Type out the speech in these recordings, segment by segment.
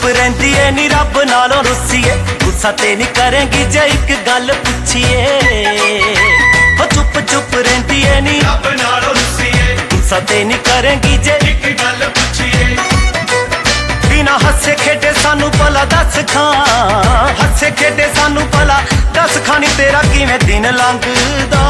ਰਹਿੰਦੀ ਏ ਨੀ ਰੱਬ ਨਾਲੋਂ ਰੁੱਸੀਏ ਗੁੱਸਾ ਤੇ ਨਹੀਂ ਕਰੇਂਗੀ ਜੇ ਇੱਕ ਗੱਲ ਪੁੱਛੀਏ ਹੋ ਚੁੱਪ ਚੁੱਪ ਰਹਿੰਦੀ ਏ ਨੀ ਰੱਬ ਨਾਲੋਂ ਰੁੱਸੀਏ ਗੁੱਸਾ ਤੇ ਨਹੀਂ ਕਰੇਂਗੀ ਜੇ ਇੱਕ ਗੱਲ ਪੁੱਛੀਏ ਬਿਨਾ ਹੱਸੇ ਖੇਡੇ ਸਾਨੂੰ ਭਲਾ ਦੱਸ ਖਾਂ ਹੱਸੇ ਖੇਡੇ ਸਾਨੂੰ ਭਲਾ ਦੱਸ ਖਾਂ ਨੀ ਤੇਰਾ ਕਿਵੇਂ ਦਿਨ ਲੰਘਦਾ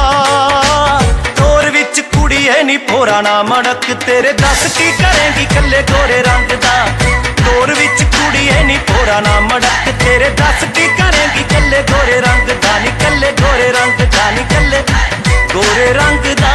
ਤੋਰ ਵਿੱਚ ਕੁੜੀਏ ਨੀ ਭੋਰਾ ਨਾ ਮੜਕ ਤੇਰੇ ਦੱਸ ਕੀ ਕਰੇਂਗੀ ਕੱਲੇ ਗੋਰੇ ਰੰਗ ਦਾ ਤੋਰ ਵਿੱਚ ਕੁੜੀਏ ਨੀ ਭੋਰਾ ਨਾ ਮੜਕ ਤੇਰੇ ਦੱਸ ਕੀ ਕਰੇਂਗੀ ਕੱਲੇ ਗੋਰੇ ਰੰਗ ਦਾ ਨੀ ਕੱਲੇ ਗੋਰੇ ਰੰਗ ਦਾ ਨੀ ਕੱਲੇ ਗੋਰੇ ਰੰਗ ਦਾ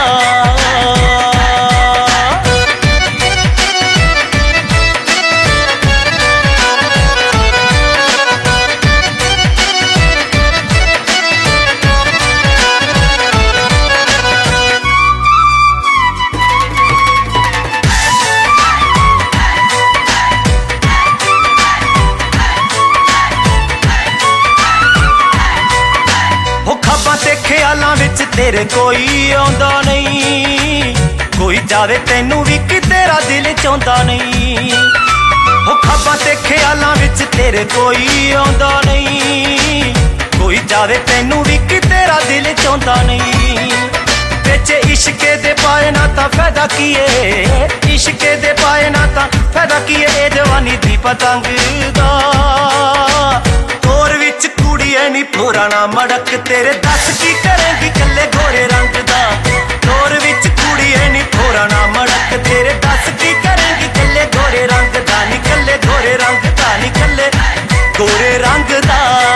ਖਿਆਲਾਂ ਵਿੱਚ ਤੇਰੇ ਕੋਈ ਆਉਂਦਾ ਨਹੀਂ ਕੋਈ ਜਾਵੇ ਤੈਨੂੰ ਵੀ ਕਿ ਤੇਰਾ ਦਿਲ ਚਾਹੁੰਦਾ ਨਹੀਂ ਉਹ ਖਾਬਾਂ ਤੇ ਖਿਆਲਾਂ ਵਿੱਚ ਤੇਰੇ ਕੋਈ ਆਉਂਦਾ ਨਹੀਂ ਕੋਈ ਜਾਵੇ ਤੈਨੂੰ ਵੀ ਕਿ ਤੇਰਾ ਦਿਲ ਚਾਹੁੰਦਾ ਨਹੀਂ ਵਿੱਚ ਇਸ਼ਕੇ ਦੇ ਪਾਏ ਨਾ ਤਾਂ ਫਾਇਦਾ ਕੀ ਏ ਇਸ਼ਕੇ ਦੇ ਪਾਏ ਨਾ ਤਾਂ ਫਾਇਦਾ ਕੀ ਏ ਇਹ ਜਵਾਨੀ ਦੀ ਪਤੰਗ ਦਾ ਤੋਰ ਵਿੱਚ ਕੁੜੀਏ ਨੀ ਭੋਰਾ ਨਾ ਮੜਕ ਤੇਰੇ ਦੱਸ ਕੀ ਕਰੇਂਗੀ ਕੱਲੇ ਗੋਰੇ ਰੰਗ ਦਾ ਤੋਰ ਵਿੱਚ ਕੁੜੀਏ ਨੀ ਭੋਰਾ ਨਾ ਮੜਕ ਤੇਰੇ ਦੱਸ ਕੀ ਕਰੇਂਗੀ ਕੱਲੇ ਗੋਰੇ ਰੰਗ ਦਾ ਨੀ ਕੱਲੇ ਗੋਰੇ ਰੰਗ ਦਾ ਨੀ ਕੱਲੇ ਗੋਰੇ ਰੰਗ ਦਾ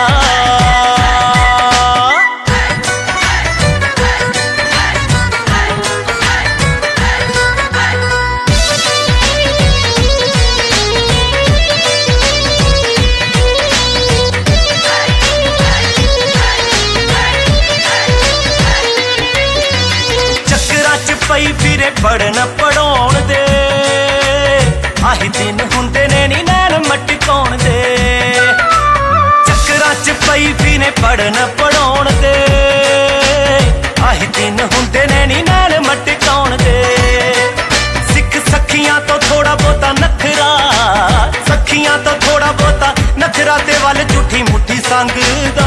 ਪਈ ਫਿਰੇ ਪੜਨ ਪੜਾਉਣ ਦੇ ਆਹੀ ਦਿਨ ਹੁੰਦੇ ਨੇ ਨੀ ਨੈਣ ਮਟਕਾਉਣ ਦੇ ਚੱਕਰਾਂ ਚ ਪਈ ਫਿਰੇ ਪੜਨ ਪੜਾਉਣ ਦੇ ਆਹੀ ਦਿਨ ਹੁੰਦੇ ਨੇ ਨੀ ਨੈਣ ਮਟਕਾਉਣ ਦੇ ਸਿੱਖ ਸਖੀਆਂ ਤੋਂ ਥੋੜਾ ਬਹੁਤਾ ਨਖਰਾ ਸਖੀਆਂ ਤੋਂ ਥੋੜਾ ਬਹੁਤਾ ਨਖਰਾ ਤੇ ਵੱਲ ਝੂਠੀ ਮੁੱਠੀ ਸੰਗਦਾ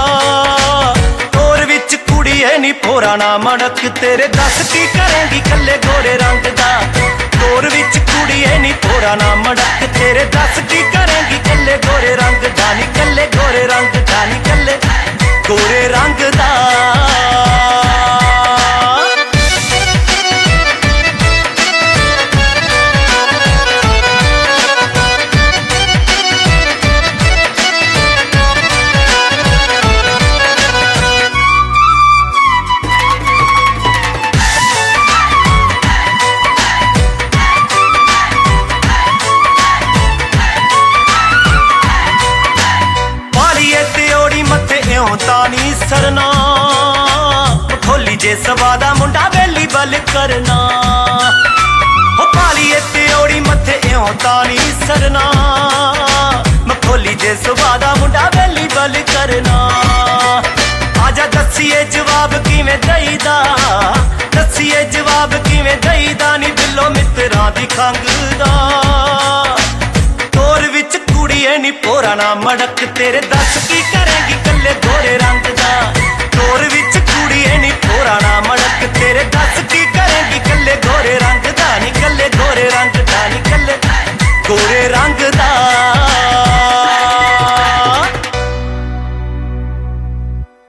ਤੋਰ ਵਿੱਚ ਕੁੜੀਏ ਨੀ ਭੋਰਾ ਨਾ ਮੜਕ ਤੇਰੇ ਦੱਸ ਕੀ ਕਰੇਂਗੀ ਕੱਲੇ ਗੋਰੇ ਰੰਗ ਦਾ ਤੋਰ ਵਿੱਚ ਕੁੜੀਏ ਨੀ ਭੋਰਾ ਨਾ ਮੜਕ ਤੇਰੇ ਦੱਸ ਕੀ ਕਰੇਂਗੀ ਕੱਲੇ ਗੋਰੇ ਰੰਗ ਦਾ ਨੀ ਕੱਲੇ ਗੋਰੇ ਰੰਗ ਦਾ ਨੀ ਕੱਲੇ ਗੋਰੇ ਰੰਗ ਦਾ ਤਾਂ ਨੀ ਸਰਨਾ ਖੋਲੀ ਜੇ ਸਵਾਦਾ ਮੁੰਡਾ ਵੇਲੀ ਬਲ ਕਰਨਾ ਹੋ ਪਾਲੀਏ ਤਿਉੜੀ ਮੱਥੇ ਇਉਂ ਤਾਂ ਨੀ ਸਰਨਾ ਖੋਲੀ ਜੇ ਸਵਾਦਾ ਮੁੰਡਾ ਵੇਲੀ ਬਲ ਕਰਨਾ ਆਜਾ ਦੱਸੀਏ ਜਵਾਬ ਕਿਵੇਂ ਦਈਦਾ ਦੱਸੀਏ ਜਵਾਬ ਕਿਵੇਂ ਦਈਦਾ ਨੀ ਦਿਲੋਂ ਮਿੱਤਰਾਂ ਦੀ ਖੰਗਦਾ ਤੋਰ ਵਿੱਚ ਕੁੜੀਏ ਨੀ ਭੋਰਾ ਨਾ ਮੜਕ ਤੇਰੇ ਦੱਸ ਕੀ ਕਰੇਂਗੀ ਕੱਲੇ ਗੋਰੇ ਰੰਗ ਦਾ ਤੋਰ ਵਿੱਚ ਕੁੜੀਏ ਨੀ ਭੋਰਾ ਨਾ ਮੜਕ ਤੇਰੇ ਦੱਸ ਕੀ ਕਰੇਂਗੀ ਕੱਲੇ ਗੋਰੇ ਰੰਗ ਦਾ